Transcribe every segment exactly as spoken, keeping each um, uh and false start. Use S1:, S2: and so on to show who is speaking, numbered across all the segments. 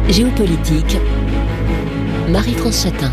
S1: Géopolitique, Marie-France Chatin.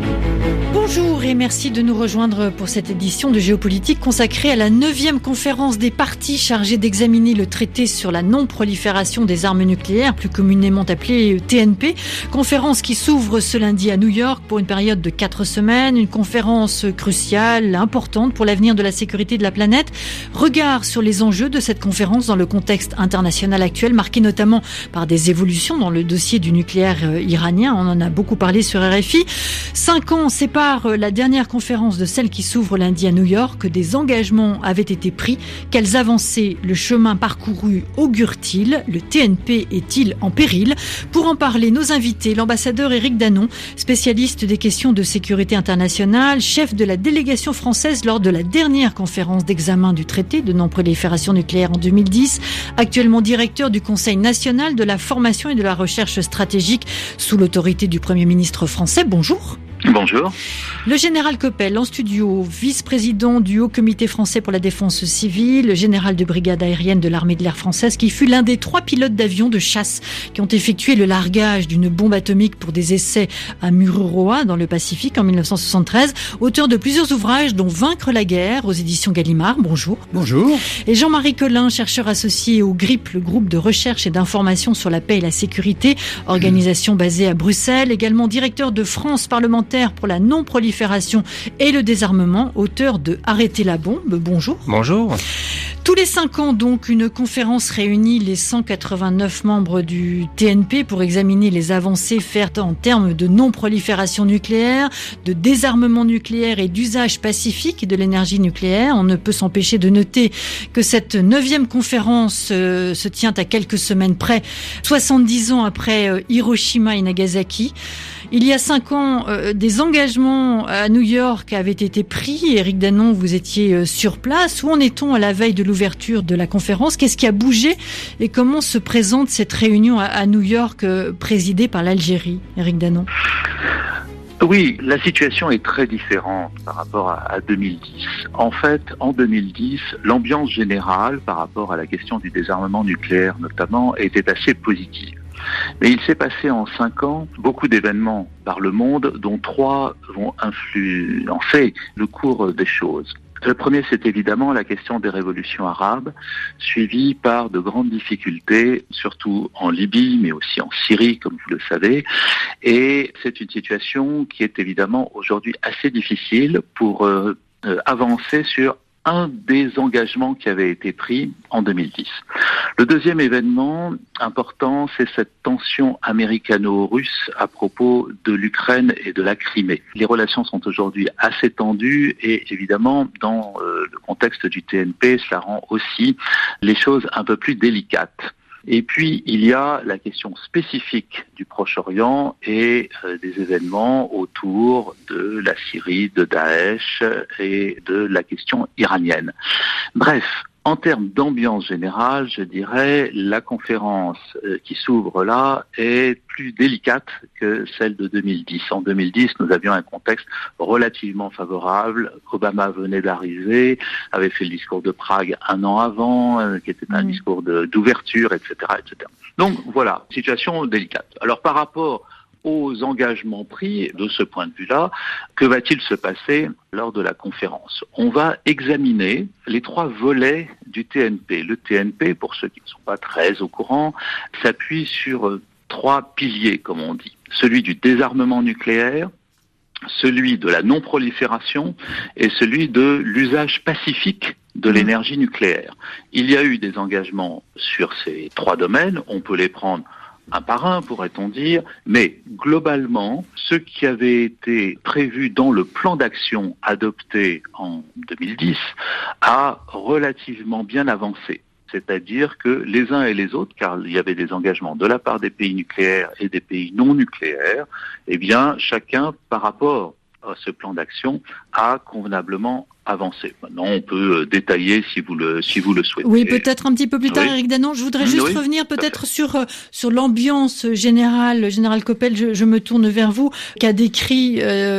S2: Bonjour et merci de nous rejoindre pour cette édition de Géopolitique consacrée à la neuvième conférence des parties chargée d'examiner le traité sur la non-prolifération des armes nucléaires, plus communément appelée T N P. Conférence qui s'ouvre ce lundi à New York pour une période de quatre semaines. Une conférence cruciale, importante pour l'avenir de la sécurité de la planète. Regard sur les enjeux de cette conférence dans le contexte international actuel, marqué notamment par des évolutions dans le dossier du nucléaire iranien. On en a beaucoup parlé sur R F I. Cinq ans séparent la dernière conférence de celle qui s'ouvre lundi à New York. Des engagements avaient été pris. Quelles avancées le chemin parcouru augure-t-il? Le T N P est-il en péril? Pour en parler, nos invités, l'ambassadeur Éric Danon, spécialiste des questions de sécurité internationale, chef de la délégation française lors de la dernière conférence d'examen du traité de non-prolifération nucléaire en deux mille dix, actuellement directeur du Conseil national de la formation et de la recherche stratégique sous l'autorité du Premier ministre français. Bonjour.
S3: Bonjour.
S2: Le général Coppel en studio, vice-président du Haut Comité français pour la défense civile, général de brigade aérienne de l'armée de l'air française, qui fut l'un des trois pilotes d'avions de chasse qui ont effectué le largage d'une bombe atomique pour des essais à Mururoa dans le Pacifique en dix-neuf cent soixante-treize, auteur de plusieurs ouvrages dont Vaincre la guerre aux éditions Gallimard. Bonjour.
S4: Bonjour.
S2: Et Jean-Marie Collin, chercheur associé au G R I P, le groupe de recherche et d'information sur la paix et la sécurité, organisation basée à Bruxelles, également directeur de France parlementaire pour la non-prolifération et le désarmement, auteur de Arrêter la bombe. Bonjour.
S4: Bonjour.
S2: Tous les cinq ans, donc, une conférence réunit les cent quatre-vingt-neuf membres du T N P pour examiner les avancées faites en termes de non-prolifération nucléaire, de désarmement nucléaire et d'usage pacifique de l'énergie nucléaire. On ne peut s'empêcher de noter que cette neuvième conférence euh, se tient à quelques semaines près, soixante-dix ans après euh, Hiroshima et Nagasaki. Il y a cinq ans, euh, des engagements à New York avaient été pris. Éric Danon, vous étiez euh, sur place. Où en est-on à la veille de l'ouverture de la conférence? Qu'est-ce qui a bougé et comment se présente cette réunion à, à New York euh, présidée par l'Algérie, Éric Danon?
S3: Oui, la situation est très différente par rapport à, à deux mille dix. En fait, en deux mille dix, l'ambiance générale par rapport à la question du désarmement nucléaire notamment était assez positive. Mais il s'est passé en cinq ans beaucoup d'événements par le monde, dont trois vont influencer le cours des choses. Le premier, c'est évidemment la question des révolutions arabes, suivie par de grandes difficultés, surtout en Libye, mais aussi en Syrie, comme vous le savez. Et c'est une situation qui est évidemment aujourd'hui assez difficile pour euh, euh, avancer sur un des engagements qui avait été pris en deux mille dix. Le deuxième événement important, c'est cette tension américano-russe à propos de l'Ukraine et de la Crimée. Les relations sont aujourd'hui assez tendues et évidemment, dans euh, le contexte du T N P, cela rend aussi les choses un peu plus délicates. Et puis, il y a la question spécifique du Proche-Orient et euh, des événements autour de la Syrie, de Daesh et de la question iranienne. Bref, en termes d'ambiance générale, je dirais, la conférence euh, qui s'ouvre là est plus délicate que celle de deux mille dix. En deux mille dix, nous avions un contexte relativement favorable. Obama venait d'arriver, avait fait le discours de Prague un an avant, euh, qui était un mmh. discours de, d'ouverture, et cetera, et cetera. Donc voilà, situation délicate. Alors par rapport aux engagements pris, de ce point de vue-là, que va-t-il se passer lors de la conférence? On va examiner les trois volets du T N P. Le T N P, pour ceux qui ne sont pas très au courant, s'appuie sur trois piliers, comme on dit. Celui du désarmement nucléaire, celui de la non-prolifération et celui de l'usage pacifique de l'énergie nucléaire. Il y a eu des engagements sur ces trois domaines, on peut les prendre un par un, pourrait-on dire, mais globalement, ce qui avait été prévu dans le plan d'action adopté en deux mille dix a relativement bien avancé. C'est-à-dire que les uns et les autres, car il y avait des engagements de la part des pays nucléaires et des pays non nucléaires, eh bien, chacun, par rapport à ce plan d'action, a convenablement avancé. Maintenant, on peut détailler si vous le si vous le souhaitez.
S2: Oui, peut-être un petit peu plus tard,
S3: oui.
S2: Éric Danon. Je voudrais juste
S3: oui,
S2: revenir peut-être sur sur l'ambiance générale. Général Coppel, je, je me tourne vers vous, qu'a décrit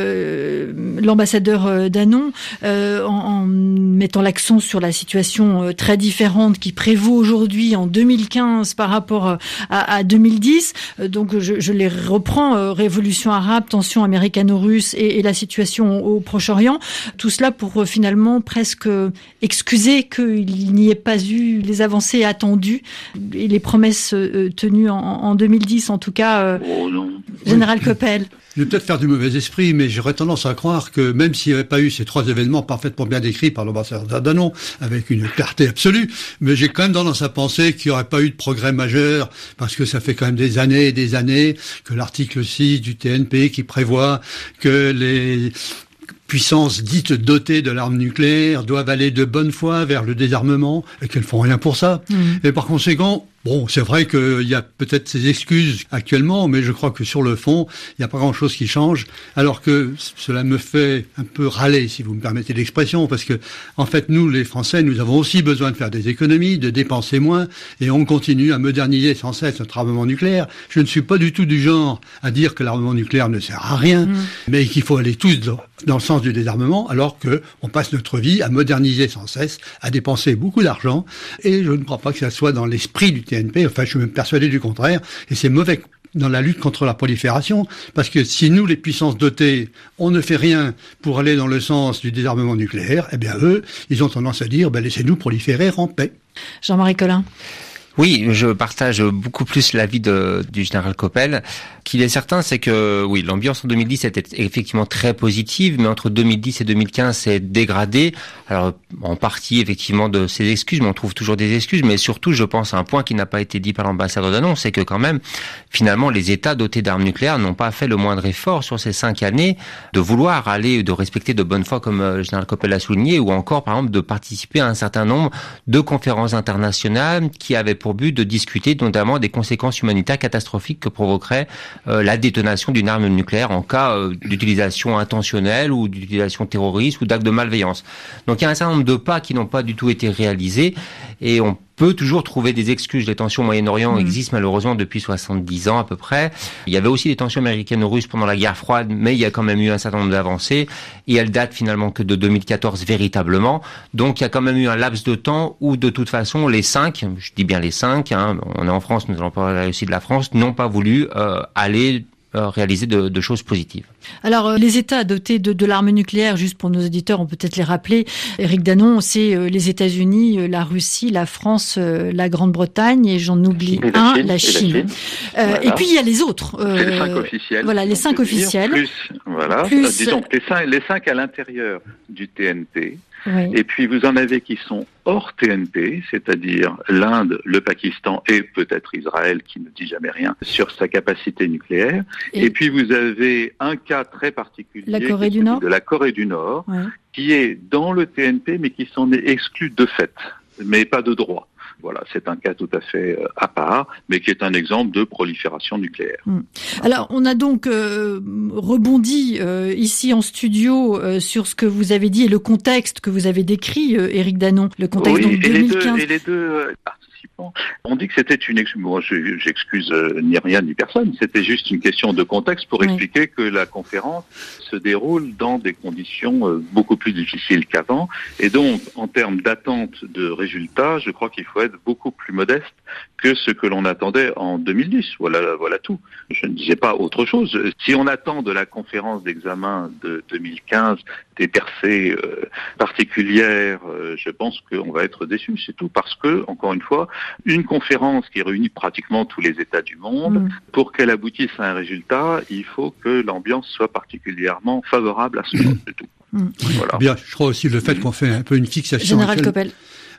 S2: euh, l'ambassadeur Danon euh, en, en mettant l'accent sur la situation très différente qui prévaut aujourd'hui en deux mille quinze par rapport à, à deux mille dix. Donc, je, je les reprends euh, révolution arabe, tension américano-russe et, et la situation au Proche-Orient. Tout cela pour euh, finalement presque excuser qu'il n'y ait pas eu les avancées attendues et les promesses euh, tenues en, en deux mille dix, en tout cas, euh,
S3: oh non.
S2: Général Coppel.
S4: Je vais peut-être faire du mauvais esprit, mais j'aurais tendance à croire que même s'il n'y avait pas eu ces trois événements parfaitement bien décrits par l'ambassadeur Danon, avec une clarté absolue, mais j'ai quand même tendance à penser qu'il n'y aurait pas eu de progrès majeur, parce que ça fait quand même des années et des années que l'article six du T N P qui prévoit que les puissances dites dotées de l'arme nucléaire doivent aller de bonne foi vers le désarmement et qu'elles font rien pour ça. Mmh. Et par conséquent, bon, c'est vrai qu'il y a peut-être ces excuses actuellement, mais je crois que sur le fond, il n'y a pas grand-chose qui change, alors que cela me fait un peu râler, si vous me permettez l'expression, parce que, en fait, nous, les Français, nous avons aussi besoin de faire des économies, de dépenser moins, et on continue à moderniser sans cesse notre armement nucléaire. Je ne suis pas du tout du genre à dire que l'armement nucléaire ne sert à rien, mmh. mais qu'il faut aller tous dans, dans le sens du désarmement, alors que on passe notre vie à moderniser sans cesse, à dépenser beaucoup d'argent, et je ne crois pas que ça soit dans l'esprit du T N P, enfin je suis même persuadé du contraire, et c'est mauvais dans la lutte contre la prolifération, parce que si nous, les puissances dotées, on ne fait rien pour aller dans le sens du désarmement nucléaire, eh bien eux, ils ont tendance à dire, ben, laissez-nous proliférer en paix.
S2: Jean-Marie Collin.
S5: Oui, je partage beaucoup plus l'avis de, du général Coppel. Qu'il est certain, c'est que oui, l'ambiance en deux mille dix était effectivement très positive, mais entre deux mille dix et deux mille quinze, c'est dégradé. Alors, en partie, effectivement, de ces excuses, mais on trouve toujours des excuses. Mais surtout, je pense à un point qui n'a pas été dit par l'ambassadeur Danon, c'est que quand même, finalement, les États dotés d'armes nucléaires n'ont pas fait le moindre effort sur ces cinq années de vouloir aller, de respecter de bonne foi, comme le général Coppel l'a souligné, ou encore, par exemple, de participer à un certain nombre de conférences internationales qui avaient pour but de discuter notamment des conséquences humanitaires catastrophiques que provoquerait euh, la détonation d'une arme nucléaire en cas euh, d'utilisation intentionnelle ou d'utilisation terroriste ou d'actes de malveillance. Donc il y a un certain nombre de pas qui n'ont pas du tout été réalisés et on peut toujours trouver des excuses. Les tensions au Moyen-Orient mmh. existent malheureusement depuis soixante-dix ans à peu près. Il y avait aussi des tensions américano-russes pendant la guerre froide, mais il y a quand même eu un certain nombre d'avancées et elles datent finalement que de deux mille quatorze véritablement. Donc il y a quand même eu un laps de temps où de toute façon les cinq, je dis bien les cinq, hein, on est en France, nous allons parler aussi de la France, n'ont pas voulu euh, aller euh, réaliser de, de choses positives.
S2: Alors, euh, les États dotés de, de l'arme nucléaire, juste pour nos auditeurs, on peut peut-être les rappeler. Éric Danon, c'est euh, les États-Unis, euh, la Russie, la France, euh, la Grande-Bretagne, et j'en oublie
S3: et
S2: un,
S3: Chine,
S2: la Chine. Et, la Chine. Euh, voilà. Et puis il y a les autres.
S3: Euh, c'est les cinq officiels.
S2: Voilà, les cinq officiels.
S3: Plus, voilà.
S2: Plus...
S3: Euh, disons les cinq, les cinq à l'intérieur du T N P.
S2: Oui.
S3: Et puis vous en avez qui sont hors T N P, c'est-à-dire l'Inde, le Pakistan et peut-être Israël qui ne dit jamais rien sur sa capacité nucléaire. Et, et puis vous avez un cas très particulier,
S2: la Corée du Nord,
S3: de la Corée du Nord,
S2: ouais.
S3: qui est dans le T N P mais qui s'en est exclu de fait, mais pas de droit. Voilà, c'est un cas tout à fait euh, à part, mais qui est un exemple de prolifération nucléaire.
S2: Mmh. Alors, on a donc euh, rebondi euh, ici en studio euh, sur ce que vous avez dit et le contexte que vous avez décrit, euh, Éric Danon, le contexte
S3: oui,
S2: donc
S3: et
S2: deux mille quinze.
S3: Les deux, et les deux euh, participants, on dit que c'était une excuse. Moi, je, j'excuse euh, ni rien ni personne. C'était juste une question de contexte pour oui. expliquer que la conférence se déroule dans des conditions euh, beaucoup plus difficiles qu'avant. Et donc, en termes d'attente de résultats, je crois qu'il faut être beaucoup plus modeste que ce que l'on attendait en deux mille dix. Voilà, voilà tout. Je ne disais pas autre chose. Si on attend de la conférence d'examen de deux mille quinze des percées euh, particulières, euh, je pense qu'on va être déçu. C'est tout. Parce que, encore une fois, une conférence qui réunit pratiquement tous les États du monde, mmh. pour qu'elle aboutisse à un résultat, il faut que l'ambiance soit particulièrement favorable à ce moment de tout.
S2: Mmh.
S3: Voilà.
S4: Bien, je crois aussi le fait qu'on fait un peu une fixation.
S2: Général Coppel.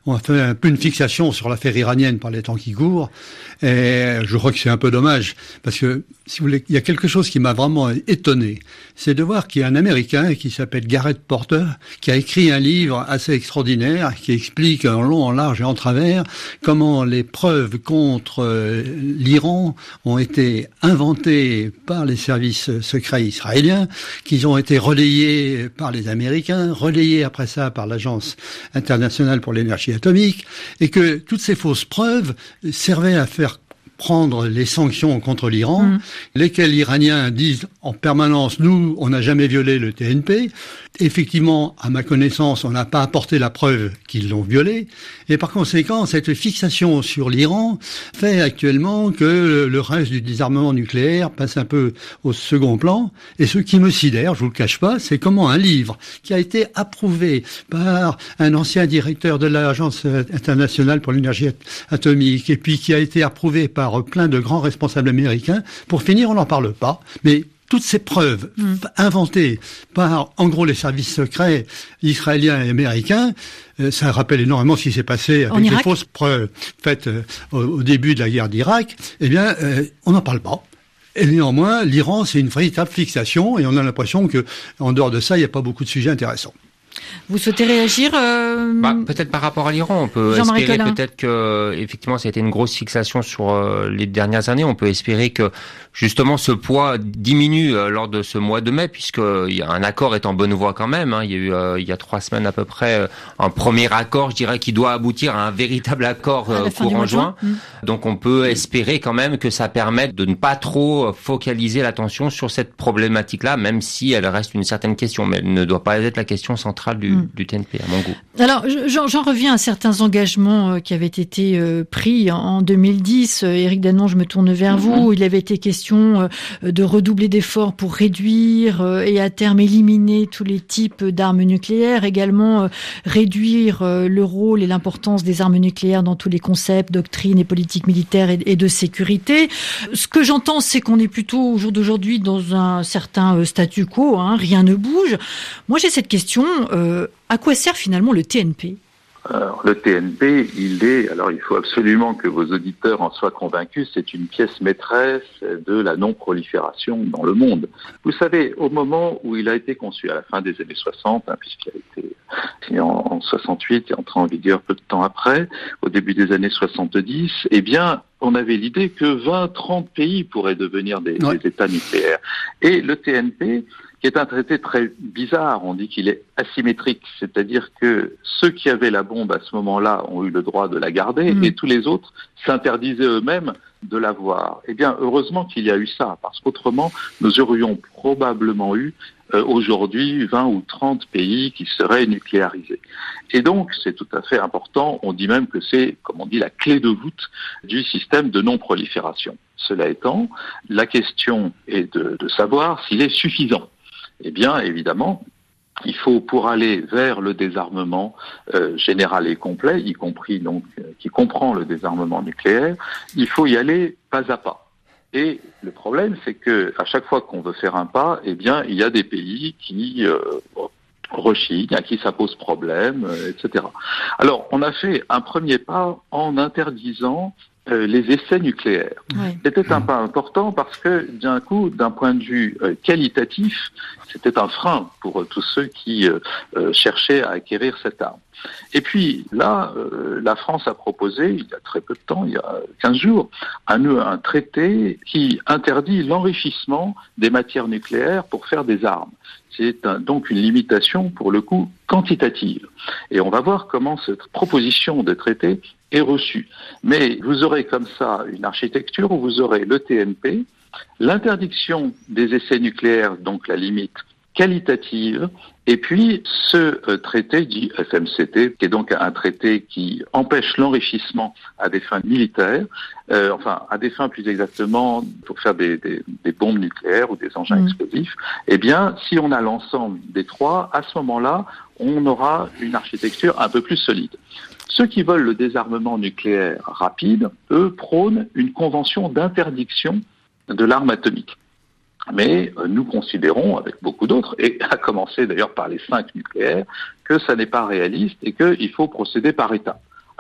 S4: on a fait un peu une fixation sur l'affaire iranienne par les temps qui courent. Et je crois que c'est un peu dommage, parce que, si vous voulez, il y a quelque chose qui m'a vraiment étonné. C'est de voir qu'il y a un Américain qui s'appelle Garrett Porter, qui a écrit un livre assez extraordinaire, qui explique en long, en large et en travers comment les preuves contre euh, l'Iran ont été inventées par les services secrets israéliens, qu'ils ont été relayés par les Américains, relayés après ça par l'Agence internationale pour l'énergie atomique, et que toutes ces fausses preuves servaient à faire prendre les sanctions contre l'Iran, mmh. lesquelles les Iraniens disent en permanence, nous, on n'a jamais violé le T N P. Effectivement, à ma connaissance, on n'a pas apporté la preuve qu'ils l'ont violé. Et par conséquent, cette fixation sur l'Iran fait actuellement que le reste du désarmement nucléaire passe un peu au second plan. Et ce qui me sidère, je vous le cache pas, c'est comment un livre qui a été approuvé par un ancien directeur de l'Agence internationale pour l'énergie atomique, et puis qui a été approuvé par plein de grands responsables américains, pour finir, on n'en parle pas. Mais toutes ces preuves mmh. inventées par, en gros, les services secrets israéliens et américains, euh, ça rappelle énormément ce qui s'est passé avec les fausses preuves faites euh, au, au début de la guerre d'Irak. Eh bien, euh, on n'en parle pas. Et néanmoins, l'Iran, c'est une véritable fixation, et on a l'impression que, en dehors de ça, il n'y a pas beaucoup de sujets intéressants.
S2: Vous souhaitez réagir euh...
S5: bah, peut-être par rapport à l'Iran, on peut
S2: Jean-Marie
S5: espérer
S2: Collin.
S5: peut-être que effectivement ça a été une grosse fixation sur euh, les dernières années. On peut espérer que justement ce poids diminue euh, lors de ce mois de mai, puisque euh, il y a un accord est en bonne voie quand même. Hein. Il y a eu euh, il y a trois semaines à peu près euh, un premier accord, je dirais, qui doit aboutir à un véritable accord euh, courant juin. Mmh. Donc on peut espérer quand même que ça permette de ne pas trop focaliser l'attention sur cette problématique-là, même si elle reste une certaine question, mais elle ne doit pas être la question centrale Du, mmh. du T N P, à mon goût.
S2: Alors, j'en, j'en reviens à certains engagements qui avaient été euh, pris en deux mille dix. Euh, Éric Danon, je me tourne vers mmh. vous. Il avait été question euh, de redoubler d'efforts pour réduire euh, et à terme éliminer tous les types d'armes nucléaires. Également, euh, réduire euh, le rôle et l'importance des armes nucléaires dans tous les concepts, doctrines et politiques militaires et, et de sécurité. Ce que j'entends, c'est qu'on est plutôt, au jour d'aujourd'hui, dans un certain euh, statu quo. Hein, rien ne bouge. Moi, j'ai cette question... Euh, à quoi sert finalement le T N P ?
S3: Alors, le T N P, il est, alors il faut absolument que vos auditeurs en soient convaincus, c'est une pièce maîtresse de la non-prolifération dans le monde. Vous savez, au moment où il a été conçu, à la fin des années soixante, hein, puisqu'il a été signé en, en soixante-huit et entré en vigueur peu de temps après, au début des années soixante-dix, eh bien, on avait l'idée que vingt à trente pays pourraient devenir des, ouais. des États nucléaires. Et le T N P, qui est un traité très bizarre, on dit qu'il est asymétrique, c'est-à-dire que ceux qui avaient la bombe à ce moment-là ont eu le droit de la garder, mmh. et tous les autres s'interdisaient eux-mêmes de l'avoir. Eh bien, heureusement qu'il y a eu ça, parce qu'autrement, nous aurions probablement eu euh, aujourd'hui vingt ou trente pays qui seraient nucléarisés. Et donc, c'est tout à fait important, on dit même que c'est, comme on dit, la clé de voûte du système de non-prolifération. Cela étant, la question est de, de savoir s'il est suffisant. Eh bien, évidemment, il faut, pour aller vers le désarmement euh, général et complet, y compris donc euh, qui comprend le désarmement nucléaire, il faut y aller pas à pas. Et le problème, c'est que à chaque fois qu'on veut faire un pas, eh bien, il y a des pays qui euh, rechignent, à qui ça pose problème, euh, et cetera. Alors, on a fait un premier pas en interdisant Euh, les essais nucléaires. Oui. C'était un pas important parce que, d'un coup, d'un point de vue euh, qualitatif, c'était un frein pour euh, tous ceux qui euh, euh, cherchaient à acquérir cette arme. Et puis là, euh, la France a proposé, il y a très peu de temps, il y a quinze jours, un, un traité qui interdit l'enrichissement des matières nucléaires pour faire des armes. C'est un, donc une limitation, pour le coup, quantitative. Et on va voir comment cette proposition de traité est reçue. Mais vous aurez comme ça une architecture où vous aurez le T N P, l'interdiction des essais nucléaires, donc la limite qualitative, et puis ce euh, traité dit F M C T, qui est donc un traité qui empêche l'enrichissement à des fins militaires, euh, enfin à des fins plus exactement pour faire des, des, des bombes nucléaires ou des engins mmh. explosifs. Eh bien, si on a l'ensemble des trois, à ce moment-là, on aura une architecture un peu plus solide. Ceux qui veulent le désarmement nucléaire rapide, eux, prônent une convention d'interdiction de l'arme atomique. Mais euh, nous considérons, avec beaucoup d'autres, et à commencer d'ailleurs par les cinq nucléaires, que ça n'est pas réaliste et qu'il faut procéder par étapes.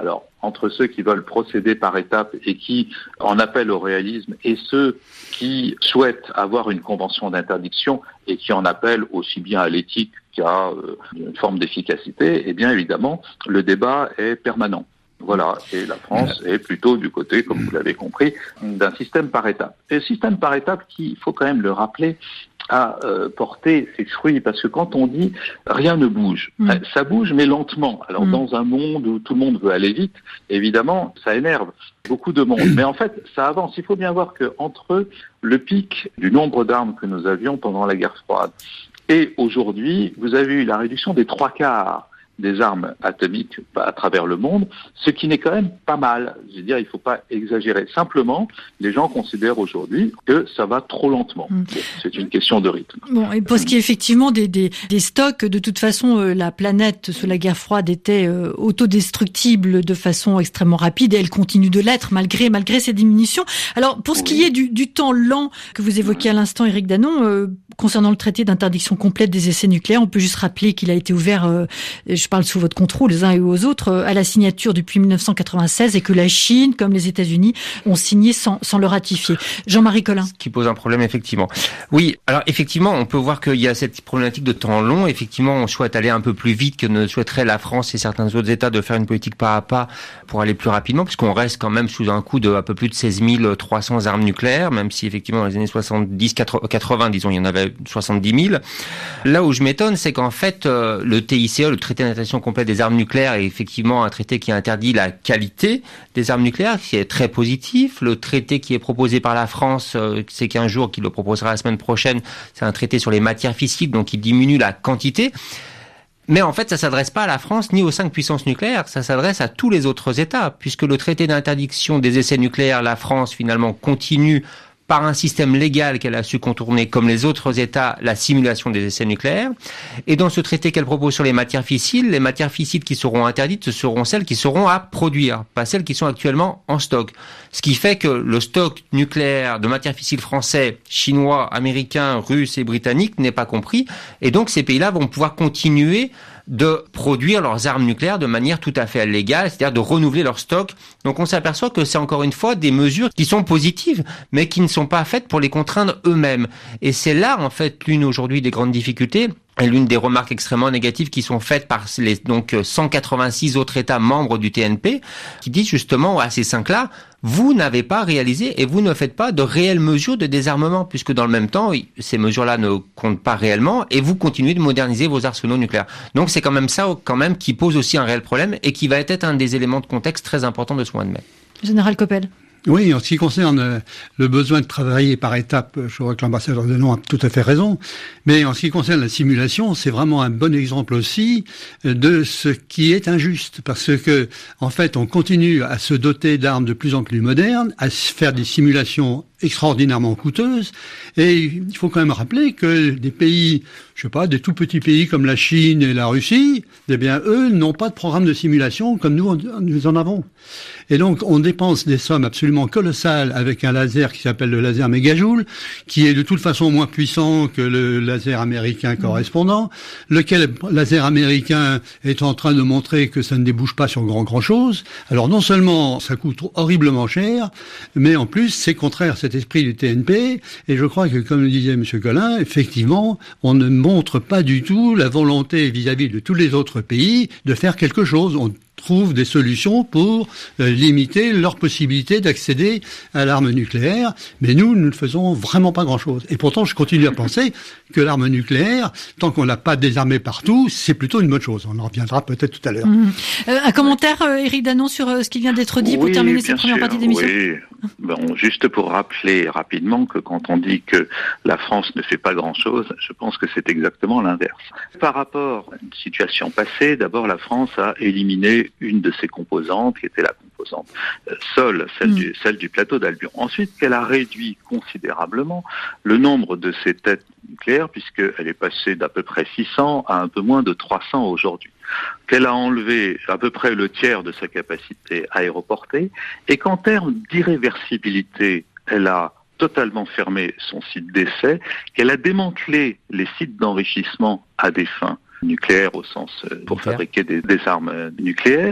S3: Alors, entre ceux qui veulent procéder par étapes et qui en appellent au réalisme et ceux qui souhaitent avoir une convention d'interdiction et qui en appellent aussi bien à l'éthique qu'à euh, une forme d'efficacité, eh bien évidemment, le débat est permanent. Voilà, et la France est plutôt du côté, comme vous l'avez compris, d'un système par étapes. Et un système par étapes qui, il faut quand même le rappeler, a euh, porté ses fruits, parce que quand on dit rien ne bouge, mmh. ça bouge mais lentement. Alors mmh. dans un monde où tout le monde veut aller vite, évidemment, ça énerve beaucoup de monde. Mais en fait, ça avance. Il faut bien voir que entre le pic du nombre d'armes que nous avions pendant la guerre froide et aujourd'hui, vous avez eu la réduction des trois quarts des armes atomiques à travers le monde, ce qui n'est quand même pas mal. Je veux dire, il ne faut pas exagérer. Simplement, les gens considèrent aujourd'hui que ça va trop lentement. Mmh. Bon, c'est une question de rythme.
S2: Bon, et pour ce qui est effectivement des, des, des stocks, de toute façon, euh, la planète sous la guerre froide était euh, autodestructible de façon extrêmement rapide et elle continue de l'être malgré malgré ces diminutions. Alors, pour ce oui. qui est du, du temps lent que vous évoquiez à l'instant, Éric Danon, euh, concernant le traité d'interdiction complète des essais nucléaires, on peut juste rappeler qu'il a été ouvert, euh, je parle sous votre contrôle, les uns et aux autres, euh, à la signature depuis mille neuf cent quatre-vingt-seize et que la Chine, comme les États-Unis, ont signé sans, sans le ratifier. Jean-Marie Collin.
S5: Ce qui pose un problème, effectivement. Oui, alors effectivement, on peut voir qu'il y a cette problématique de temps long. Effectivement, on souhaite aller un peu plus vite que ne souhaiterait la France et certains autres États de faire une politique pas à pas pour aller plus rapidement, puisqu'on reste quand même sous un coup de un peu plus de seize mille trois cents armes nucléaires, même si effectivement dans les années soixante-dix quatre-vingts, disons, il y en avait soixante-dix mille. Là où je m'étonne, c'est qu'en fait, euh, le T I C E, le traité d'interdiction complète des armes nucléaires, est effectivement un traité qui interdit la qualité des armes nucléaires, qui est très positif. Le traité qui est proposé par la France, euh, c'est qu'un jour, qui le proposera la semaine prochaine, c'est un traité sur les matières fissiles, donc il diminue la quantité. Mais en fait, ça s'adresse pas à la France ni aux cinq puissances nucléaires, ça s'adresse à tous les autres États, puisque le traité d'interdiction des essais nucléaires, la France finalement continue par un système légal qu'elle a su contourner comme les autres États, la simulation des essais nucléaires. Et dans ce traité qu'elle propose sur les matières fissiles, les matières fissiles qui seront interdites, ce seront celles qui seront à produire, pas celles qui sont actuellement en stock. Ce qui fait que le stock nucléaire de matières fissiles français, chinois, américains, russes et britanniques n'est pas compris. Et donc ces pays-là vont pouvoir continuer de produire leurs armes nucléaires de manière tout à fait légale, c'est-à-dire de renouveler leur stock. Donc on s'aperçoit que c'est encore une fois des mesures qui sont positives, mais qui ne sont pas faites pour les contraindre eux-mêmes. Et c'est là, en fait, l'une aujourd'hui des grandes difficultés, et l'une des remarques extrêmement négatives qui sont faites par les donc cent quatre-vingt-six autres États membres du T N P, qui disent justement à ces cinq-là, vous n'avez pas réalisé et vous ne faites pas de réelles mesures de désarmement, puisque dans le même temps, ces mesures-là ne comptent pas réellement et vous continuez de moderniser vos arsenaux nucléaires. Donc c'est quand même ça, quand même, qui pose aussi un réel problème et qui va être un des éléments de contexte très importants de ce mois de mai.
S2: Général Coppel.
S4: Oui, en ce qui concerne le besoin de travailler par étapes, je crois que l'ambassadeur Denon a tout à fait raison. Mais en ce qui concerne la simulation, c'est vraiment un bon exemple aussi de ce qui est injuste. Parce que, en fait, on continue à se doter d'armes de plus en plus modernes, à faire des simulations extraordinairement coûteuses. Et il faut quand même rappeler que des pays, je sais pas, des tout petits pays comme la Chine et la Russie, eh bien, eux n'ont pas de programme de simulation comme nous, nous en avons. Et donc, on dépense des sommes absolument colossales avec un laser qui s'appelle le laser mégajoule, qui est de toute façon moins puissant que le laser américain correspondant, lequel laser américain est en train de montrer que ça ne débouche pas sur grand grand chose. Alors, non seulement ça coûte horriblement cher, mais en plus, c'est contraire à cet esprit du T N P. Et je crois que, comme le disait M. Collin, effectivement, on ne montre pas du tout la volonté vis-à-vis de tous les autres pays de faire quelque chose. On trouvent des solutions pour euh, limiter leur possibilité d'accéder à l'arme nucléaire, mais nous, nous ne faisons vraiment pas grand-chose. Et pourtant, je continue à penser que l'arme nucléaire, tant qu'on l'a pas désarmée partout, c'est plutôt une bonne chose. On en reviendra peut-être tout à l'heure.
S2: Mmh. Euh, un commentaire, euh, Éric Danon, sur euh, ce qui vient d'être dit, oui, pour terminer cette première
S3: sûr,
S2: partie d'émission.
S3: Oui. Bon, juste pour rappeler rapidement que quand on dit que la France ne fait pas grand-chose, je pense que c'est exactement l'inverse. Par rapport à une situation passée, d'abord la France a éliminé une de ses composantes, qui était la composante euh, sol, celle, mmh. du, celle du plateau d'Albion. Ensuite, qu'elle a réduit considérablement le nombre de ses têtes nucléaires, puisqu'elle est passée d'à peu près six cents à un peu moins de trois cents aujourd'hui. Qu'elle a enlevé à peu près le tiers de sa capacité aéroportée, et qu'en termes d'irréversibilité, elle a totalement fermé son site d'essai, qu'elle a démantelé les sites d'enrichissement à des fins nucléaires au sens euh, pour fabriquer des, des armes euh, nucléaires,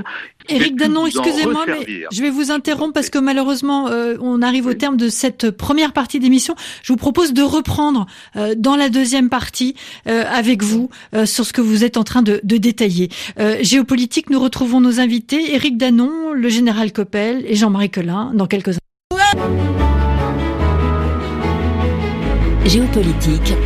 S2: Éric Danon, excusez-moi, mais je vais vous interrompre parce que malheureusement, euh, on arrive au terme de cette première partie d'émission. Je vous propose de reprendre euh, dans la deuxième partie euh, avec vous euh, sur ce que vous êtes en train de, de détailler. Euh, géopolitique, nous retrouvons nos invités, Éric Danon, le général Coppel et Jean-Marie Colin, dans quelques instants.
S1: Géopolitique,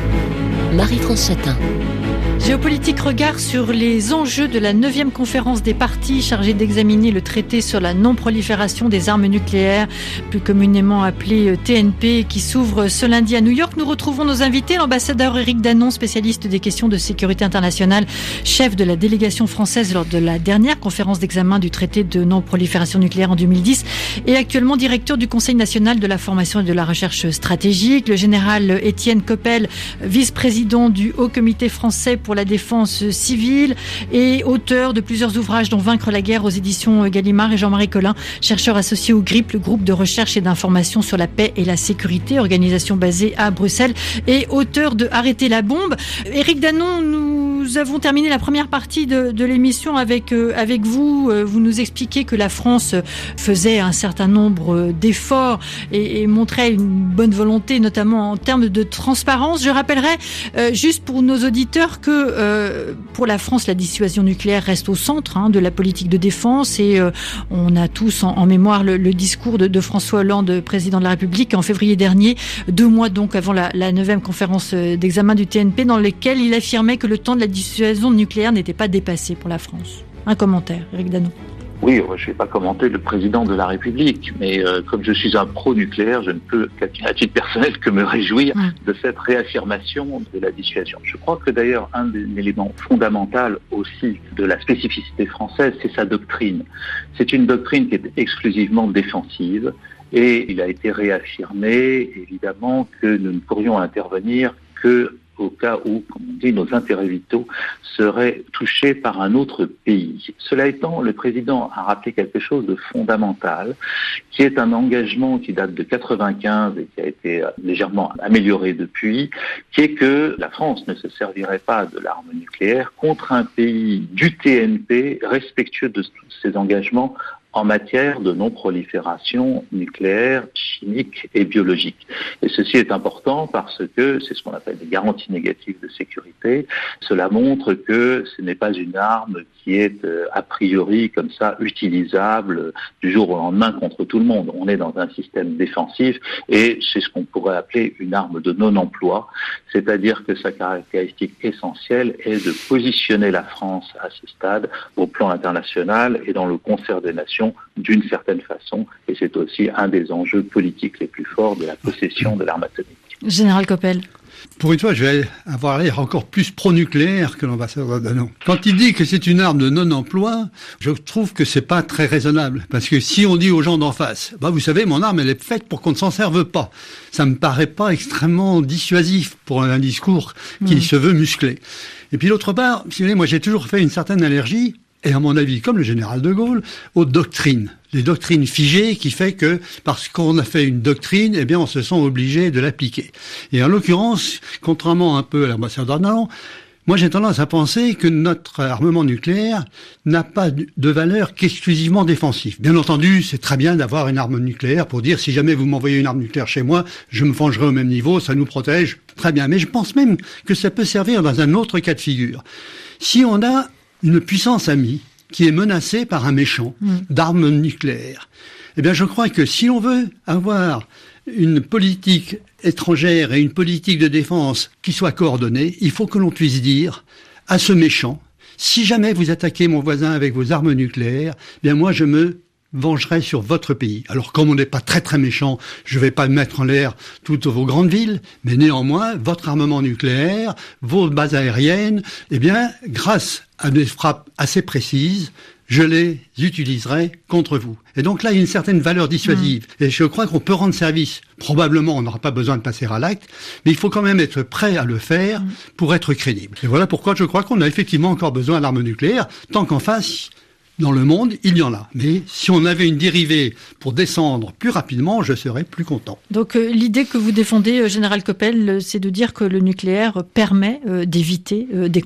S1: Marie-France Chatin.
S2: Géopolitique, regard sur les enjeux de la neuvième conférence des parties chargée d'examiner le traité sur la non-prolifération des armes nucléaires, plus communément appelé T N P, qui s'ouvre ce lundi à New York. Nous retrouvons nos invités, l'ambassadeur Éric Danon, spécialiste des questions de sécurité internationale, chef de la délégation française lors de la dernière conférence d'examen du traité de non-prolifération nucléaire en deux mille dix, et actuellement directeur du Conseil national de la formation et de la recherche stratégique, le général Étienne Coppel, vice-président du Haut Comité français pour la défense civile et auteur de plusieurs ouvrages dont Vaincre la guerre aux éditions Gallimard, et Jean-Marie Colin, chercheur associé au GRIP, le groupe de recherche et d'information sur la paix et la sécurité, organisation basée à Bruxelles, et auteur de Arrêter la bombe. Éric Danon, nous avons terminé la première partie de, de l'émission avec, euh, avec vous. Vous nous expliquez que la France faisait un certain nombre d'efforts et, et montrait une bonne volonté, notamment en termes de transparence. Je rappellerai, euh, juste pour nos auditeurs, que euh, pour la France, la dissuasion nucléaire reste au centre hein, de la politique de défense, et euh, on a tous en, en mémoire le, le discours de, de François Hollande, président de la République, en février dernier, deux mois donc avant la, la neuvième conférence d'examen du T N P, dans lequel il affirmait que le temps de la dissuasion nucléaire n'était pas dépassé pour la France. Un commentaire, Éric Danon.
S3: Oui, je ne vais pas commenter le président de la République, mais euh, comme je suis un pro-nucléaire, je ne peux, à titre personnel, que me réjouir de cette réaffirmation de la dissuasion. Je crois que d'ailleurs, un des éléments fondamentaux aussi de la spécificité française, c'est sa doctrine. C'est une doctrine qui est exclusivement défensive, et il a été réaffirmé, évidemment, que nous ne pourrions intervenir que au cas où, comme on dit, nos intérêts vitaux seraient touchés par un autre pays. Cela étant, le président a rappelé quelque chose de fondamental, qui est un engagement qui date de quatre-vingt-quinze et qui a été légèrement amélioré depuis, qui est que la France ne se servirait pas de l'arme nucléaire contre un pays du T N P respectueux de ses engagements en matière de non-prolifération nucléaire, chimique et biologique. Et ceci est important parce que c'est ce qu'on appelle des garanties négatives de sécurité. Cela montre que ce n'est pas une arme qui est euh, a priori comme ça utilisable du jour au lendemain contre tout le monde. On est dans un système défensif et c'est ce qu'on pourrait appeler une arme de non-emploi, c'est-à-dire que sa caractéristique essentielle est de positionner la France à ce stade au plan international et dans le concert des nations d'une certaine façon, et c'est aussi un des enjeux politiques les plus forts de la possession de l'arme atomique.
S2: Général Coppel.
S4: Pour une fois, je vais avoir l'air encore plus pro-nucléaire que l'ambassadeur Danon. Quand il dit que c'est une arme de non-emploi, je trouve que c'est pas très raisonnable. Parce que si on dit aux gens d'en face, bah, vous savez, mon arme, elle est faite pour qu'on ne s'en serve pas. Ça me paraît pas extrêmement dissuasif pour un discours qui mmh. se veut musclé. Et puis d'autre part, si vous voulez, moi j'ai toujours fait une certaine allergie, et à mon avis, comme le général de Gaulle, aux doctrines. Les doctrines figées qui fait que, parce qu'on a fait une doctrine, eh bien, on se sent obligé de l'appliquer. Et en l'occurrence, contrairement un peu à l'ambassadeur Danon, moi j'ai tendance à penser que notre armement nucléaire n'a pas de valeur qu'exclusivement défensive. Bien entendu, c'est très bien d'avoir une arme nucléaire pour dire si jamais vous m'envoyez une arme nucléaire chez moi, je me vengerai au même niveau, ça nous protège, très bien. Mais je pense même que ça peut servir dans un autre cas de figure. Si on a une puissance amie qui est menacée par un méchant mmh. d'armes nucléaires, eh bien je crois que si on veut avoir une politique étrangère et une politique de défense qui soit coordonnée, il faut que l'on puisse dire à ce méchant, si jamais vous attaquez mon voisin avec vos armes nucléaires, eh bien moi je me vengerai sur votre pays. Alors comme on n'est pas très très méchant, je ne vais pas mettre en l'air toutes vos grandes villes, mais néanmoins, votre armement nucléaire, vos bases aériennes, eh bien, grâce à des frappes assez précises, je les utiliserai contre vous. Et donc là, il y a une certaine valeur dissuasive. Mmh. Et je crois qu'on peut rendre service. Probablement, on n'aura pas besoin de passer à l'acte, mais il faut quand même être prêt à le faire mmh. pour être crédible. Et voilà pourquoi je crois qu'on a effectivement encore besoin d'armes nucléaires, tant qu'en face, dans le monde, il y en a. Mais si on avait une dérivée pour descendre plus rapidement, je serais plus content.
S2: Donc euh, l'idée que vous défendez, euh, Général Coppel, euh, c'est de dire que le nucléaire permet euh, d'éviter euh, des conflits.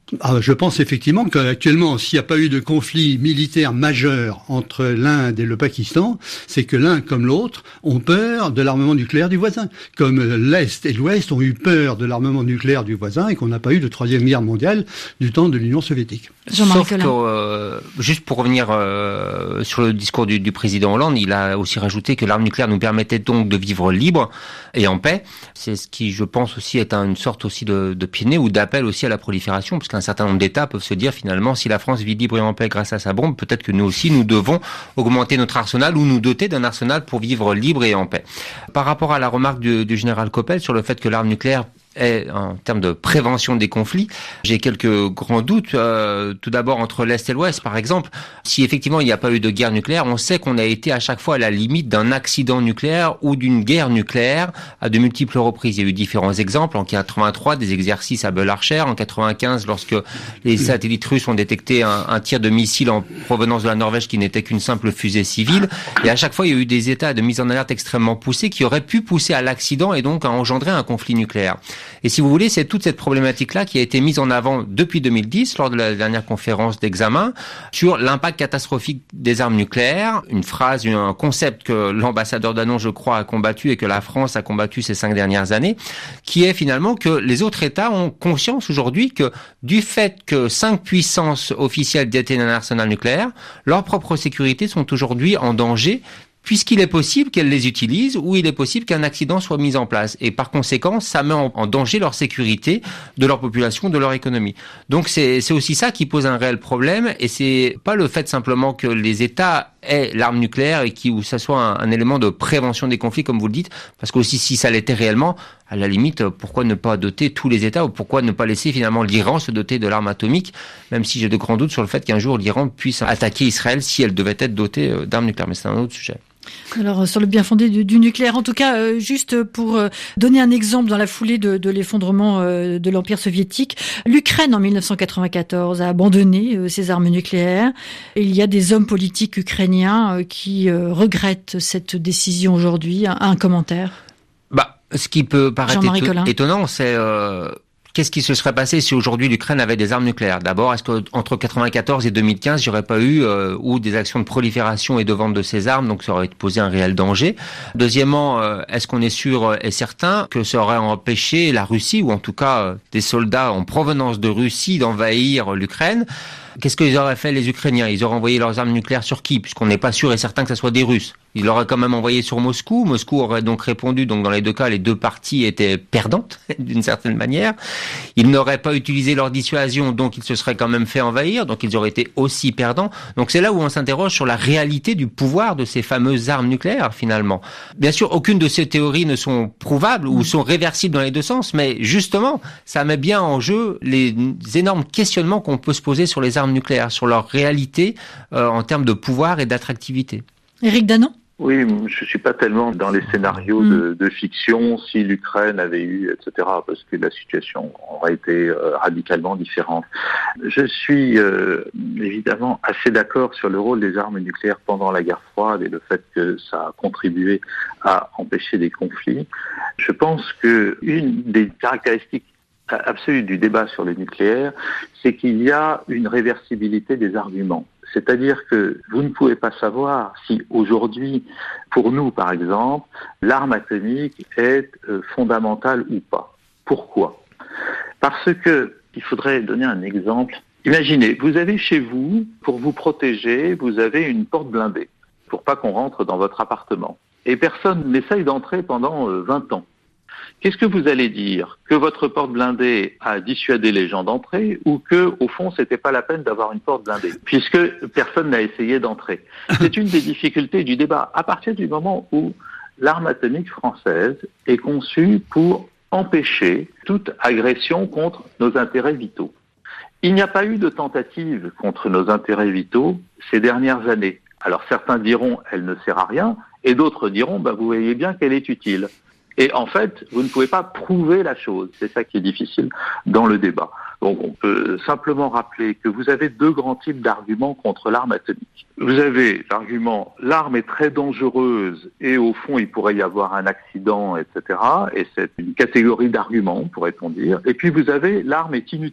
S4: Ah, je pense effectivement qu'actuellement, s'il n'y a pas eu de conflit militaire majeur entre l'Inde et le Pakistan, c'est que l'un comme l'autre ont peur de l'armement nucléaire du voisin. Comme l'Est et l'Ouest ont eu peur de l'armement nucléaire du voisin et qu'on n'a pas eu de troisième guerre mondiale du temps de l'Union soviétique.
S5: Sauf que, euh, juste pour revenir euh, sur le discours du, du président Hollande, il a aussi rajouté que l'arme nucléaire nous permettait donc de vivre libre et en paix. C'est ce qui, je pense, aussi est une sorte aussi de, de pied de nez ou d'appel aussi à la prolifération, parce qu'un certain nombre d'États peuvent se dire finalement, si la France vit libre et en paix grâce à sa bombe, peut-être que nous aussi, nous devons augmenter notre arsenal ou nous doter d'un arsenal pour vivre libre et en paix. Par rapport à la remarque du, du général Coppel sur le fait que l'arme nucléaire est, en termes de prévention des conflits, j'ai quelques grands doutes. Euh, tout d'abord, entre l'Est et l'Ouest, par exemple, si effectivement il n'y a pas eu de guerre nucléaire, on sait qu'on a été à chaque fois à la limite d'un accident nucléaire ou d'une guerre nucléaire à de multiples reprises. Il y a eu différents exemples. En quatre-vingt-trois, des exercices à Beul-Archer. En quatre-vingt-quinze, lorsque les satellites russes ont détecté un, un tir de missile en provenance de la Norvège qui n'était qu'une simple fusée civile. Et à chaque fois, il y a eu des états de mise en alerte extrêmement poussés qui auraient pu pousser à l'accident et donc à engendrer un conflit nucléaire. Et si vous voulez, c'est toute cette problématique-là qui a été mise en avant depuis deux mille dix, lors de la dernière conférence d'examen, sur l'impact catastrophique des armes nucléaires. Une phrase, un concept que l'ambassadeur Danon, je crois, a combattu et que la France a combattu ces cinq dernières années, qui est finalement que les autres États ont conscience aujourd'hui que du fait que cinq puissances officielles détiennent un arsenal nucléaire, leurs propres sécurités sont aujourd'hui en danger, puisqu'il est possible qu'elles les utilisent ou il est possible qu'un accident soit mis en place. Et par conséquent, ça met en, en danger leur sécurité, de leur population, de leur économie. Donc c'est, c'est aussi ça qui pose un réel problème et c'est pas le fait simplement que les États aient l'arme nucléaire et qui, où ça soit un, un élément de prévention des conflits, comme vous le dites, parce que aussi si ça l'était réellement, à la limite, pourquoi ne pas doter tous les États ou pourquoi ne pas laisser finalement l'Iran se doter de l'arme atomique, même si j'ai de grands doutes sur le fait qu'un jour l'Iran puisse attaquer Israël si elle devait être dotée d'armes nucléaires. Mais c'est un autre sujet.
S2: Alors sur le bien fondé du, du nucléaire, en tout cas, euh, juste pour euh, donner un exemple dans la foulée de, de l'effondrement euh, de l'Empire soviétique, l'Ukraine en dix-neuf cent quatre-vingt-quatorze a abandonné euh, ses armes nucléaires. Et il y a des hommes politiques ukrainiens euh, qui euh, regrettent cette décision aujourd'hui. Un, un commentaire.
S5: Bah, ce qui peut paraître éton- étonnant, c'est euh, qu'est-ce qui se serait passé si aujourd'hui l'Ukraine avait des armes nucléaires ? D'abord, est-ce qu'entre quatre-vingt-quatorze et deux mille quinze, il n'y aurait pas eu euh, ou des actions de prolifération et de vente de ces armes, donc ça aurait posé un réel danger. Deuxièmement, euh, est-ce qu'on est sûr et certain que ça aurait empêché la Russie, ou en tout cas euh, des soldats en provenance de Russie, d'envahir l'Ukraine ? Qu'est-ce qu'ils auraient fait les Ukrainiens ? Ils auraient envoyé leurs armes nucléaires sur qui ? Puisqu'on n'est pas sûr et certain que ce soit des Russes. Ils l'auraient quand même envoyé sur Moscou. Moscou aurait donc répondu. Donc dans les deux cas, les deux parties étaient perdantes d'une certaine manière. Ils n'auraient pas utilisé leur dissuasion, donc ils se seraient quand même fait envahir. Donc ils auraient été aussi perdants. Donc c'est là où on s'interroge sur la réalité du pouvoir de ces fameuses armes nucléaires finalement. Bien sûr, aucune de ces théories ne sont prouvables ou sont réversibles dans les deux sens, mais justement, ça met bien en jeu les énormes questionnements qu'on peut se poser sur les armes nucléaires, sur leur réalité euh, en termes de pouvoir et d'attractivité.
S2: Éric Danon ?
S3: Oui, je suis pas tellement dans les scénarios mmh. de, de fiction, si l'Ukraine avait eu, et cetera, parce que la situation aurait été euh, radicalement différente. Je suis euh, évidemment assez d'accord sur le rôle des armes nucléaires pendant la guerre froide et le fait que ça a contribué à empêcher des conflits. Je pense que une des caractéristiques absolue du débat sur le nucléaire, c'est qu'il y a une réversibilité des arguments. C'est-à-dire que vous ne pouvez pas savoir si aujourd'hui, pour nous par exemple, l'arme atomique est euh, fondamentale ou pas. Pourquoi ? Parce que, il faudrait donner un exemple. Imaginez, vous avez chez vous, pour vous protéger, vous avez une porte blindée, pour pas qu'on rentre dans votre appartement. Et personne n'essaye d'entrer pendant euh, vingt ans. Qu'est-ce que vous allez dire ? Que votre porte blindée a dissuadé les gens d'entrer ou que, au fond, c'était pas la peine d'avoir une porte blindée, puisque personne n'a essayé d'entrer. C'est une des difficultés du débat. À partir du moment où l'arme atomique française est conçue pour empêcher toute agression contre nos intérêts vitaux. Il n'y a pas eu de tentative contre nos intérêts vitaux ces dernières années. Alors certains diront « elle ne sert à rien » et d'autres diront bah, « vous voyez bien qu'elle est utile ». Et en fait, vous ne pouvez pas prouver la chose. C'est ça qui est difficile dans le débat. Donc on peut simplement rappeler que vous avez deux grands types d'arguments contre l'arme atomique. Vous avez l'argument « l'arme est très dangereuse et au fond il pourrait y avoir un accident, et cetera » Et c'est une catégorie d'arguments, pourrait-on dire. Et puis vous avez « l'arme est inutile ».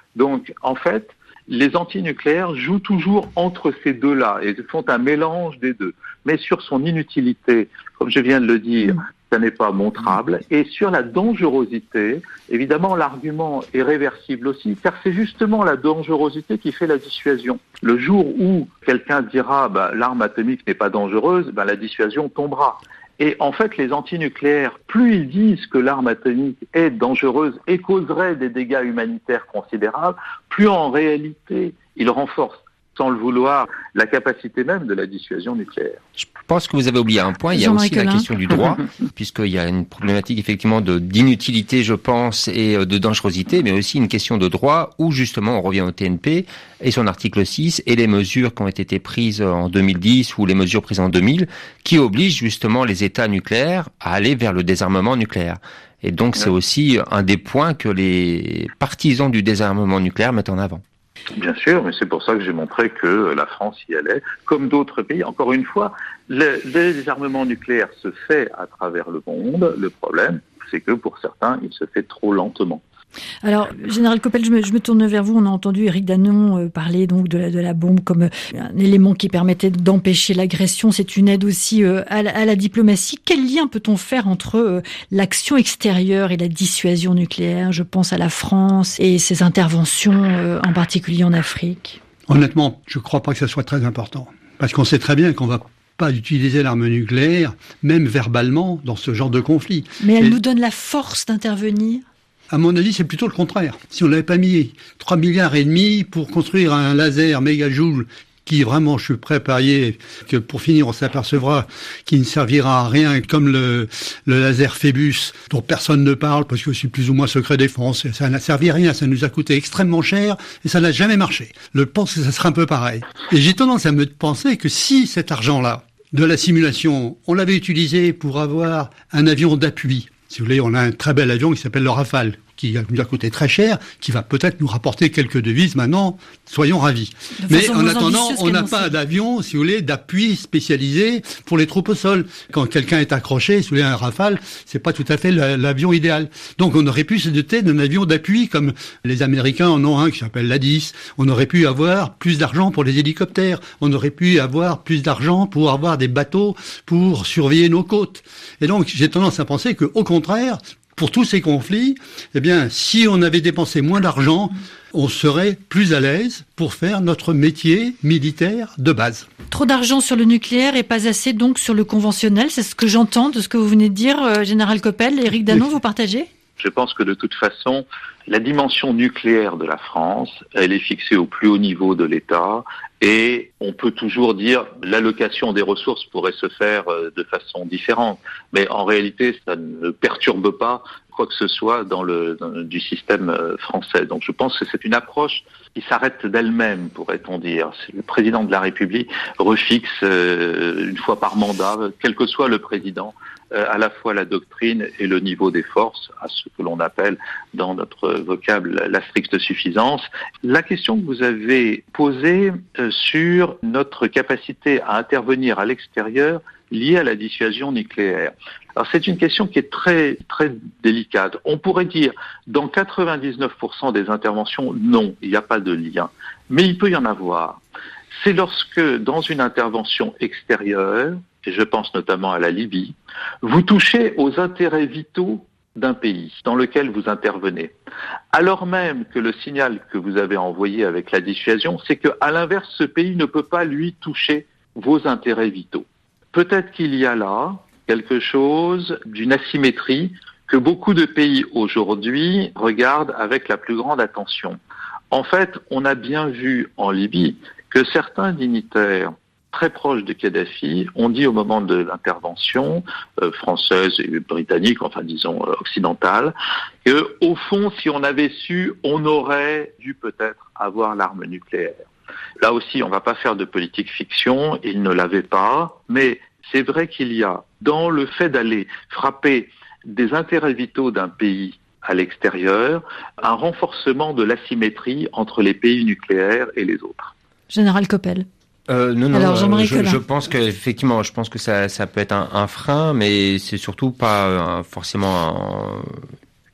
S3: Donc, en fait, les antinucléaires jouent toujours entre ces deux-là et font un mélange des deux. Mais sur son inutilité, comme je viens de le dire, ça n'est pas montrable. Et sur la dangerosité, évidemment, l'argument est réversible aussi, car c'est justement la dangerosité qui fait la dissuasion. Le jour où quelqu'un dira bah, « l'arme atomique n'est pas dangereuse bah, », la dissuasion tombera. Et en fait, les antinucléaires, plus ils disent que l'arme atomique est dangereuse et causerait des dégâts humanitaires considérables, plus en réalité, ils renforcent, sans le vouloir, la capacité même de la dissuasion nucléaire.
S5: Je pense que vous avez oublié un point, il y a aussi la question du droit, puisqu'il y a une problématique effectivement de, d'inutilité, je pense, et de dangerosité, mais aussi une question de droit, où justement on revient au T N P et son article six, et les mesures qui ont été prises en deux mille dix, ou les mesures prises en deux mille, qui obligent justement les États nucléaires à aller vers le désarmement nucléaire. Et donc c'est aussi un des points que les partisans du désarmement nucléaire mettent en avant.
S3: Bien sûr, mais c'est pour ça que j'ai montré que la France y allait, comme d'autres pays. Encore une fois, le, le désarmement nucléaire se fait à travers le monde. Le problème, c'est que pour certains, il se fait trop lentement.
S2: Alors, Général Coppel, je me, je me tourne vers vous. On a entendu Éric Danon euh, parler donc de la, de la bombe comme euh, un élément qui permettait d'empêcher l'agression. C'est une aide aussi euh, à, la, à la diplomatie. Quel lien peut-on faire entre euh, l'action extérieure et la dissuasion nucléaire ? Je pense à la France et ses interventions, euh, en particulier en Afrique.
S4: Honnêtement, je ne crois pas que ça soit très important. Parce qu'on sait très bien qu'on va pas utiliser l'arme nucléaire, même verbalement, dans ce genre de conflit.
S2: Mais elle
S4: et...
S2: nous donne la force d'intervenir.
S4: À mon avis, c'est plutôt le contraire. Si on n'avait pas mis trois milliards et demi pour construire un laser mégajoule qui, vraiment, je suis prêt à parier que pour finir, on s'apercevra qu'il ne servira à rien comme le, le laser Phébus, dont personne ne parle parce que c'est plus ou moins secret défense. Ça n'a servi à rien, ça nous a coûté extrêmement cher et ça n'a jamais marché. Je pense que ça sera un peu pareil. Et j'ai tendance à me penser que si cet argent-là, de la simulation, on l'avait utilisé pour avoir un avion d'appui, si vous voulez, on a un très bel avion qui s'appelle le Rafale, qui nous a coûté très cher, qui va peut-être nous rapporter quelques devises maintenant, soyons ravis. Mais en attendant, on n'a pas d'avion, si vous voulez, d'appui spécialisé pour les troupes au sol. Quand quelqu'un est accroché, si vous voulez, un Rafale, c'est pas tout à fait l'avion idéal. Donc on aurait pu se doter d'un avion d'appui, comme les Américains en ont un qui s'appelle l'A dix. On aurait pu avoir plus d'argent pour les hélicoptères. On aurait pu avoir plus d'argent pour avoir des bateaux pour surveiller nos côtes. Et donc j'ai tendance à penser que, au contraire, pour tous ces conflits, eh bien, si on avait dépensé moins d'argent, on serait plus à l'aise pour faire notre métier militaire de base.
S2: Trop d'argent sur le nucléaire et pas assez donc sur le conventionnel, c'est ce que j'entends de ce que vous venez de dire, euh, Général Coppel. Éric Danon, oui. Vous partagez ?
S3: Je pense que de toute façon, la dimension nucléaire de la France, elle est fixée au plus haut niveau de l'État et on peut toujours dire l'allocation des ressources pourrait se faire de façon différente. Mais en réalité, ça ne perturbe pas quoi que ce soit dans le dans, du système français. Donc je pense que c'est une approche qui s'arrête d'elle-même, pourrait-on dire. Le président de la République refixe euh, une fois par mandat, quel que soit le président, euh, à la fois la doctrine et le niveau des forces, à ce que l'on appelle dans notre vocable la stricte suffisance. La question que vous avez posée euh, sur notre capacité à intervenir à l'extérieur liée à la dissuasion nucléaire. Alors c'est une question qui est très très délicate. On pourrait dire dans quatre-vingt-dix-neuf pour cent des interventions, non, il n'y a pas de lien. Mais il peut y en avoir. C'est lorsque dans une intervention extérieure, et je pense notamment à la Libye, vous touchez aux intérêts vitaux d'un pays dans lequel vous intervenez. Alors même que le signal que vous avez envoyé avec la dissuasion, c'est qu'à l'inverse, ce pays ne peut pas lui toucher vos intérêts vitaux. Peut-être qu'il y a là quelque chose d'une asymétrie que beaucoup de pays aujourd'hui regardent avec la plus grande attention. En fait, on a bien vu en Libye que certains dignitaires très proches de Kadhafi ont dit au moment de l'intervention euh, française et britannique, enfin disons euh, occidentale, que au fond, si on avait su, on aurait dû peut-être avoir l'arme nucléaire. Là aussi, on ne va pas faire de politique fiction, ils ne l'avaient pas, mais c'est vrai qu'il y a, dans le fait d'aller frapper des intérêts vitaux d'un pays à l'extérieur, un renforcement de l'asymétrie entre les pays nucléaires et les autres.
S2: Général Coppel.
S5: Euh, non, non,
S2: Alors,
S5: euh, je, je pense que effectivement, je pense que ça, ça peut être un, un frein, mais c'est surtout pas euh, forcément un,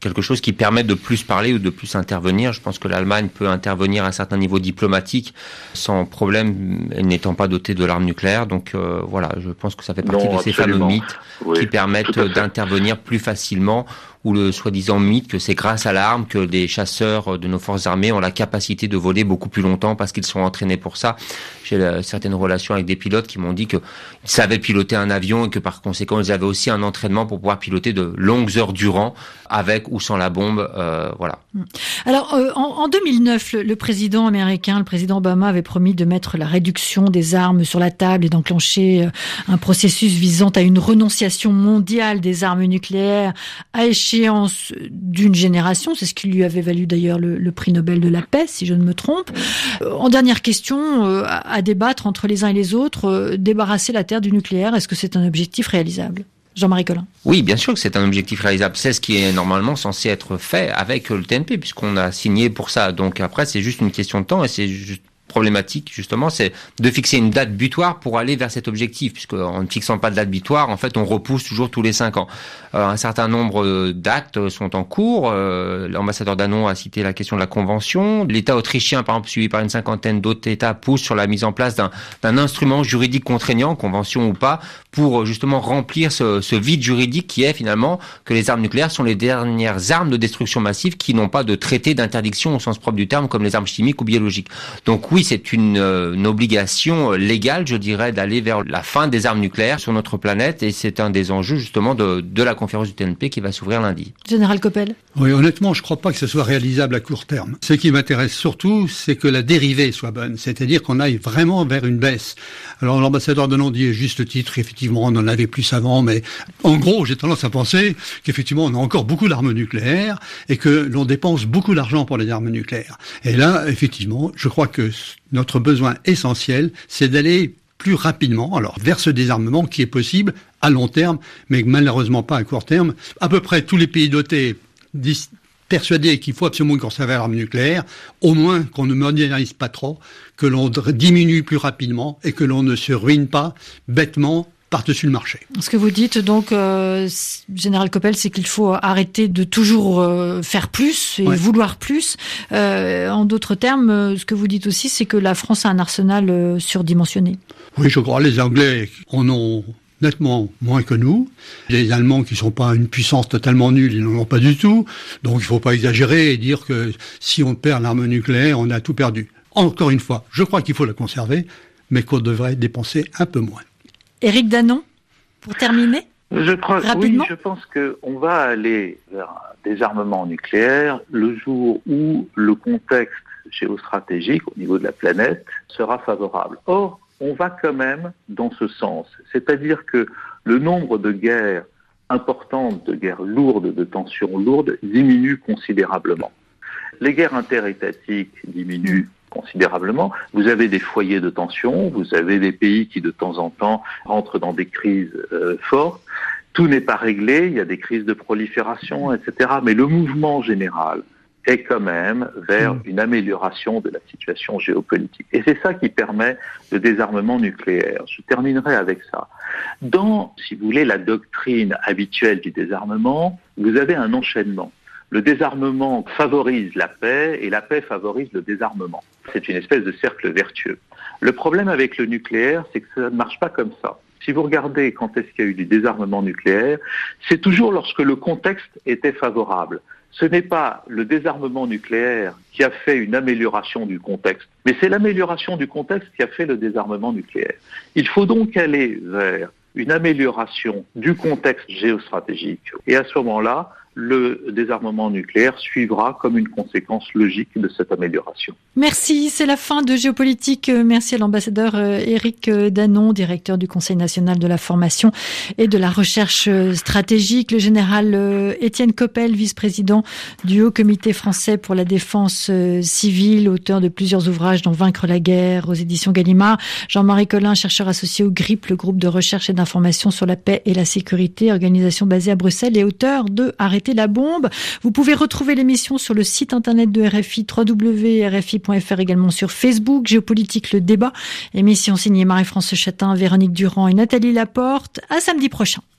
S5: quelque chose qui permet de plus parler ou de plus intervenir. Je pense que l'Allemagne peut intervenir à un certain niveau diplomatique sans problème, n'étant pas dotée de l'arme nucléaire. Donc euh, voilà, je pense que ça fait partie
S3: non,
S5: de ces
S3: absolument.
S5: fameux mythes oui, qui permettent d'intervenir plus facilement, ou le soi-disant mythe que c'est grâce à l'arme que des chasseurs de nos forces armées ont la capacité de voler beaucoup plus longtemps parce qu'ils sont entraînés pour ça. J'ai euh, certaines relations avec des pilotes qui m'ont dit qu'ils savaient piloter un avion et que par conséquent ils avaient aussi un entraînement pour pouvoir piloter de longues heures durant, avec ou sans la bombe. Euh, voilà.
S2: Alors euh, en, en deux mille neuf, le, le président américain, le président Obama, avait promis de mettre la réduction des armes sur la table et d'enclencher un processus visant à une renonciation mondiale des armes nucléaires à échéance d'une génération. C'est ce qui lui avait valu d'ailleurs le, le prix Nobel de la paix, si je ne me trompe. Euh, en dernière question, euh, à, à débattre entre les uns et les autres, euh, débarrasser la Terre du nucléaire, est-ce que c'est un objectif réalisable ? Jean-Marie Collin.
S5: Oui, bien sûr que c'est un objectif réalisable. C'est ce qui est normalement censé être fait avec le T N P, puisqu'on a signé pour ça. Donc après, c'est juste une question de temps et c'est juste problématique, justement, c'est de fixer une date butoir pour aller vers cet objectif, puisque en ne fixant pas de date butoir, en fait, on repousse toujours tous les cinq ans. Euh, un certain nombre d'actes sont en cours. Euh, l'ambassadeur Danon a cité la question de la convention. L'État autrichien, par exemple, suivi par une cinquantaine d'autres États, pousse sur la mise en place d'un, d'un instrument juridique contraignant, convention ou pas, pour justement remplir ce, ce vide juridique qui est finalement que les armes nucléaires sont les dernières armes de destruction massive qui n'ont pas de traité d'interdiction au sens propre du terme, comme les armes chimiques ou biologiques. Donc oui, c'est une, une obligation légale, je dirais, d'aller vers la fin des armes nucléaires sur notre planète, et c'est un des enjeux justement de, de la conférence du T N P qui va s'ouvrir lundi.
S2: Général Coppel.
S4: Oui, honnêtement, je ne crois pas que ce soit réalisable à court terme. Ce qui m'intéresse surtout, c'est que la dérivée soit bonne, c'est-à-dire qu'on aille vraiment vers une baisse. Alors l'ambassadeur Danon dit à juste titre, effectivement, on en avait plus avant, mais en gros, j'ai tendance à penser qu'effectivement, on a encore beaucoup d'armes nucléaires et que l'on dépense beaucoup d'argent pour les armes nucléaires. Et là, effectivement, je crois que notre besoin essentiel, c'est d'aller plus rapidement, alors vers ce désarmement qui est possible à long terme, mais malheureusement pas à court terme. À peu près tous les pays dotés disent persuadés qu'il faut absolument conserver l'arme nucléaire, au moins qu'on ne modernise pas trop, que l'on diminue plus rapidement et que l'on ne se ruine pas bêtement par-dessus le marché.
S2: Ce que vous dites donc, euh, Général Coppel, c'est qu'il faut arrêter de toujours euh, faire plus et ouais. vouloir plus. Euh, en d'autres termes, ce que vous dites aussi, c'est que la France a un arsenal euh, surdimensionné.
S4: Oui, je crois. Les Anglais en ont nettement moins que nous. Les Allemands, qui ne sont pas une puissance totalement nulle, ils n'en ont pas du tout. Donc il ne faut pas exagérer et dire que si on perd l'arme nucléaire, on a tout perdu. Encore une fois, je crois qu'il faut la conserver, mais qu'on devrait dépenser un peu moins.
S2: Éric Danon, pour terminer,
S3: je crois,
S2: rapidement.
S3: Oui, je pense qu'on va aller vers un désarmement nucléaire le jour où le contexte géostratégique au niveau de la planète sera favorable. Or, on va quand même dans ce sens. C'est-à-dire que le nombre de guerres importantes, de guerres lourdes, de tensions lourdes, diminue considérablement. Les guerres interétatiques diminuent considérablement. Vous avez des foyers de tension, vous avez des pays qui de temps en temps rentrent dans des crises euh, fortes. Tout n'est pas réglé, il y a des crises de prolifération, et cetera. Mais le mouvement général est quand même vers une amélioration de la situation géopolitique. Et c'est ça qui permet le désarmement nucléaire. Je terminerai avec ça. Dans, si vous voulez, la doctrine habituelle du désarmement, vous avez un enchaînement. Le désarmement favorise la paix et la paix favorise le désarmement. C'est une espèce de cercle vertueux. Le problème avec le nucléaire, c'est que ça ne marche pas comme ça. Si vous regardez quand est-ce qu'il y a eu du désarmement nucléaire, c'est toujours lorsque le contexte était favorable. Ce n'est pas le désarmement nucléaire qui a fait une amélioration du contexte, mais c'est l'amélioration du contexte qui a fait le désarmement nucléaire. Il faut donc aller vers une amélioration du contexte géostratégique. Et à ce moment-là, le désarmement nucléaire suivra comme une conséquence logique de cette amélioration.
S2: Merci, c'est la fin de Géopolitique. Merci à l'ambassadeur Éric Danon, directeur du Conseil national de la formation et de la recherche stratégique, le général Étienne Coppel, vice-président du Haut Comité français pour la défense civile, auteur de plusieurs ouvrages dont Vaincre la guerre aux éditions Gallimard, Jean-Marie Collin, chercheur associé au GRIP, le groupe de recherche et d'information sur la paix et la sécurité, organisation basée à Bruxelles, et auteur de Arrêter la bombe. Vous pouvez retrouver l'émission sur le site internet de R F I, w w w point r f i point f r, également sur Facebook, Géopolitique le débat, émission signée Marie-France Chatin, Véronique Durand et Nathalie Laporte. À samedi prochain.